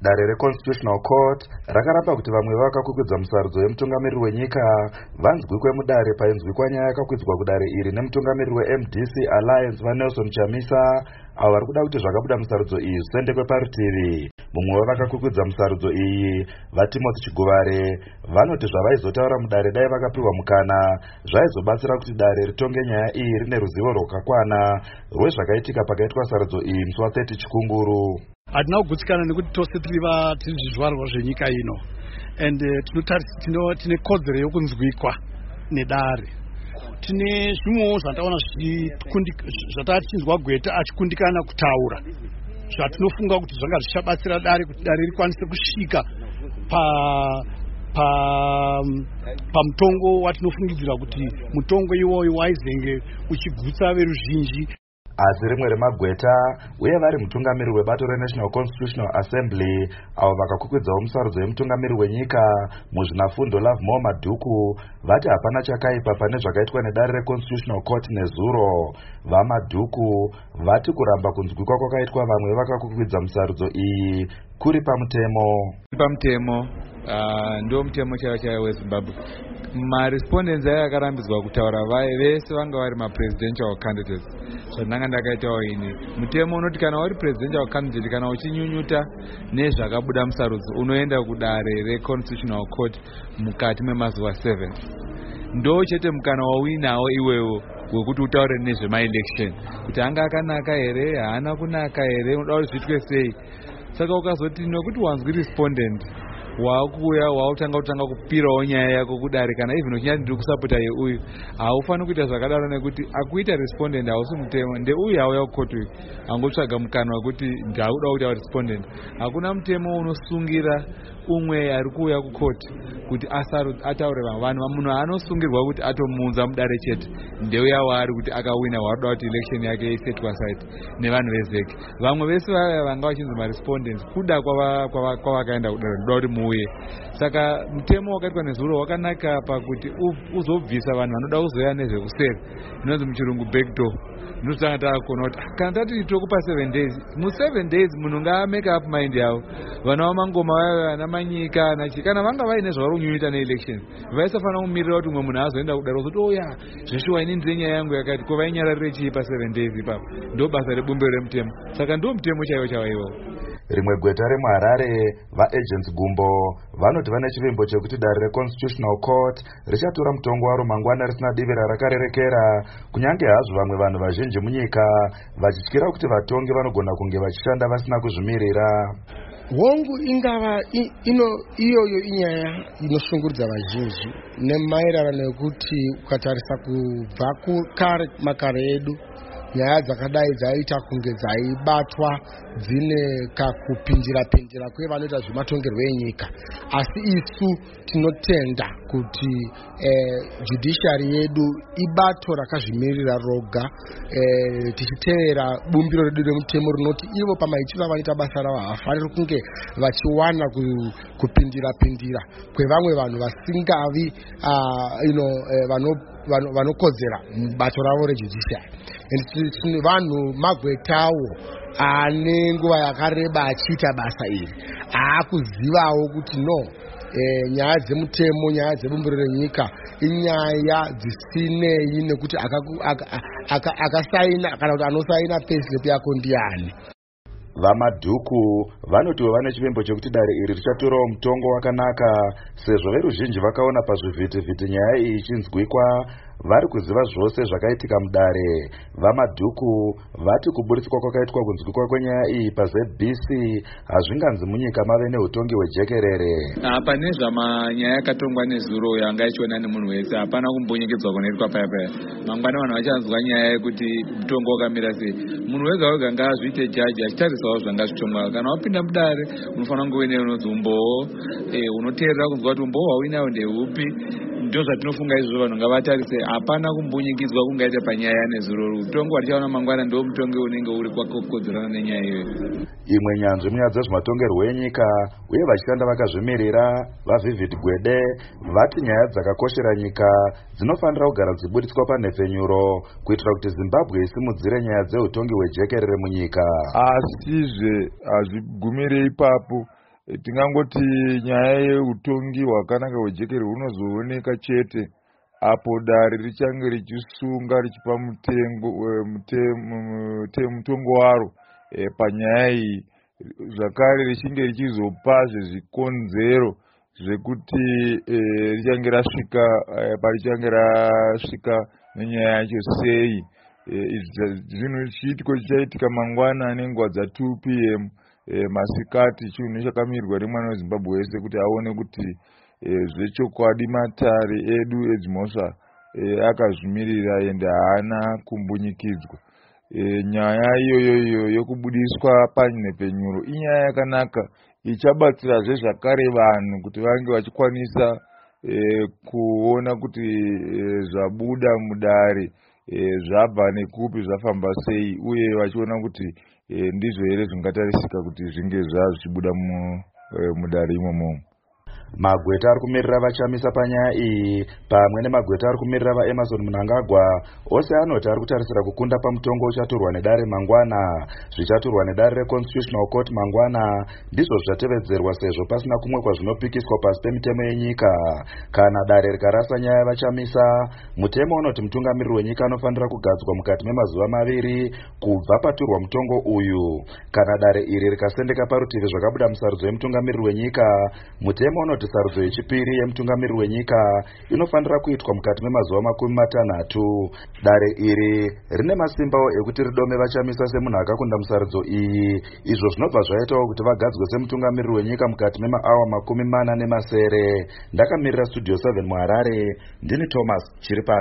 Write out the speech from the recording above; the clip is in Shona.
Dare reConstitutional Court rakaramba kuti vamwe vakakwikwidzwa musarudzo yemutungamiriri wenyika vanzwikwe mudare painzwikwa nyaya yakakwidzwa kudare iri nemutungamiriri weMDC Alliance vaNelson Chamisa avo vari kuda kuti zvakabuda musarudzo iyi zvisendekwe parutivi. Mumwe wevakakwikwidzwa musarudzo iyi vaTimothy Chiguvare vanoti zvavaizotaura mudare dai vakapiwa mukana zvaizobatsira kuti dare ritonge nyaya iyi rine ruzivo rwakakwana rwezvakaitika pakaitwa sarudzo iyi musi wa30 Chikunguru. Hatina kugutsikana nekuti tose tiri zvizvarwa zvenyika ino and tine kodzero yokunzwikwa nedare. Tine zvimwewo zvataona zvatichinzwa Gweta achikundikana kutaura zvatinofunga kuti zvanga zvichabatsira dare kuti dare rikwanise kusvika pamutongo watinofungidzira kuti mutongo iwoyo waizenge uchigutsa veruzhinji. Asi rimwe remagweta uye vari mutungamiriri webato reNational Constitutional Assembly avo vakakwikwidzwawo musarudzo yemutungamiriri wenyika muzvinafundo Lovemore Madhuku vati hapana chakaipa pane zvakaitwa nedare reConstitutional Court nezuro. VaMadhuku vati kuramba kunzwikwa kwakaitwa vamwe vakakwikwidzwa musarudzo iyi kuri pamutemo ndo mutemo chaiwo weZimbabwe. Marespondents akarambidzwa kutaura vese vanga vari mapresidential candidates. Zvandanga ndakaitawo ini mutemo unoti kana uri presidential candidate kana uchinyunyuta nezvakabuda musarudzo unoenda kudare reConstitutional Court mukati memazuva 7. Ndo chete mukana wawinawo iwewo wekuti utaure nezvemaelection kuti anga akanaka here haana kunaka here unoda kuti zviitwe sei. Saka ukazoti nekuti wanzwi respondent wakuya wautanga kupirawo nyaya yako kudare kana even uchinyati ndiri kusapota yeuyu haufaniri kuita zvakadaro nekuti akuita respondent hausi mutemo ndeuyu hauya kukotu uyu angotsvaga mukana wekuti ndauda kuti ava respondent. Hakuna mutemo unosungira umwe ari kuuya kukoti kuti ataure vanhu. Munhu anosungirwa kuti atomuunza mudare chete ndeuya waari kuti akawina waroda kuti election yake isetwa aside nevanhu vezeki. Vamwe vese vaya vanga vachinzi marespondents kuda kwavakaenda kudare ndoda kuti muuye. Saka mutemo wakaitwa nezuro wakanaka pakuti uzobvisa vanhu vanoda kuzoya nezvekuseri inonzi muchirungu backdoor. Ndosanga takona kuti kana tati tokupa 7 days mu7 days munhu ngaamake up mind yavo. Vana vamangoma vaya vana manyika kana vanga vaine zvavari kunyunyuta neelection vaisafanira kumirira kuti umwe munhu azoenda kudare uzoti oya zveshuwa ini ndine nyaya yangu yakati ko vainyararire chii pa7 days ipapo. Ndo basa rebumbiro remutemo. Saka ndo mutemo chaiwo chawaiwo. Rimwe gweta remuHarare vaAgents Gumbo vanoti vane chivimbo chekuti dare reConstitutional Court richatora mutongo waro mangwana risina divira rakarerekera kunyange hazvo vamwe vanhu vazhinji munyika vachityira kuti vatongi vanogona kunge vachishanda vasina kuzvimirira. Hongu ingava iyoyo inyaya inoshungurudza vazhinji nemaererano nekuti ukatarisa kubva kare makare edu nyaya dzakadai dzaita kunge dzaibatwa dzine kakupinjira kwevanoita zvematongerwo enyika. Asi isu tinotenda kuti judiciary yedu ibato rakazvimirira roga tichitevera bumbiro redu remutemo rinoti ivo pamaitiro avanoita basa ravo havafaniri kunge vachiwana kupindira kwevamwe vanhu vasingavi vanokodzera mubato ravo rejudiciary. Vanhu magwetawo ane nguva yakareba achiita basa iri aakuzivawo kuti nyaya dzemutemo nyaya dzebumbiro renyika inyaya dzisinei nekuti akasaina kana kuti anosaina payslip yako ndiani. VaMadhuku vanotiwo vane chivimbo chekuti dare iri richatorawo mutongo wakanaka sezvo veruzhinji vakaona pazvivhitivhiti nyaya iyi ichinzwikwa vari kuziva zvose zvakaitika mudare. VaMadhuku vati kuburitswa kwakaitwa kunzwikwa kwenyaya iyi paZBC hazvinganzi munyika mave neutongi hwejekerere. Pane zvamanyaya yakatongwa nezuro yanga ichiona nemunhu wese hapana kumbunyikidzwa kunoitwa paya. Mangwana vanhu vachanzwa nyaya yekuti mutongo wakamira sei. Munhu wega wega ngaazviite jaji achitarisawo zvanga zvitongwa. Kana wapinda mudare unofanira kunge uine unonzi umbowo unoteerera kunzwa kuti umbowo hwauinawo ndeupi. Ndo zvatinofunga izvo vanhu ngavatarise hapana kumbunyikidzwa kungaita panyaya nezuro. Mutongo watichaona mangwana ndo mutongo unenge uri kwakokodzerana nenyaya iyoyo. Imwe nyanzvi munyaya dzezvematongerwo enyika uye vachishanda vakazvimirira vaVivid Gwede vati nyaya dzakakoshera nyika dzinofanira kugara dziburitswa panhefenyuro kuitira kuti Zimbabwe isimudzire nyaya dzeutongi hwejekerere munyika. Asizve hazvigumire ipapo tingangoti nyaya yeutongi hwakanaka hwejekeri hunozooneka chete apo dare richange richisunga richipa mutongo waro panyaya iyi, zvakare richinge richizopazve zvikonzero zvekuti richange rasvika parichange rasvika nenyaya yacho sei. Zvinhu chiitiko chichaitika mangwana nenguva dza2 PM masikati, chinhu chakamirwa nemwana weZimbabwe wese kuti aone kuti zvechokwadi matare edu edzimhosva akazvimirira ende haana kumbunyikidzwa. Nyaya iyoyo yokubudiswa panhepenyuro inyaya yakanaka, ichabatsirazve zvakare vanhu kuti vange vachikwanisa kuona kuti zvabuda mudare zvabva nekupi, zvafamba sei, uye vachiona kuti ndizvo here zvingatarisika kuti zvinge zvichibuda mudare imomo. Magweta ari kumirira vachamisa panyaya iyi pamwe nemagweta ari kumirira vaEmerson Mnangagwa ose anoti ari kutarisira kukunda pamutongo uchatorwa nedare mangwana. Zvichatorwa nedare reConstitutional Court mangwana ndizvo zvichatevedzerwa sezvo pasina kumwe kwazvinopikiswa pasi pemitemo yenyika. Kana dare rikarasa nyaya yavachamisa, mutemo unoti mutungamiriri wenyika anofanira kugadzwa mukati memazuva 2 kubva paturwa mutongo uyu. Kana dare iri rikasendeka parutivi zvakabuda musarudzo yemutungamiriri wenyika, mutemo unoti sarudzo yechipiri yemutungamiriri wenyika inofanira kuitwa mukati memazuva 60. Dare iri rine masimbawo ekuti ridome vachamisa semunhu akakunda musarudzo iyi, izvo zvinobva zvaitawo kuti vagadzwe semutungamiriri wenyika mukati memaawa 40 nemasere. Ndakamirira Studio 7 muHarare, ndini Thomas Chiripati.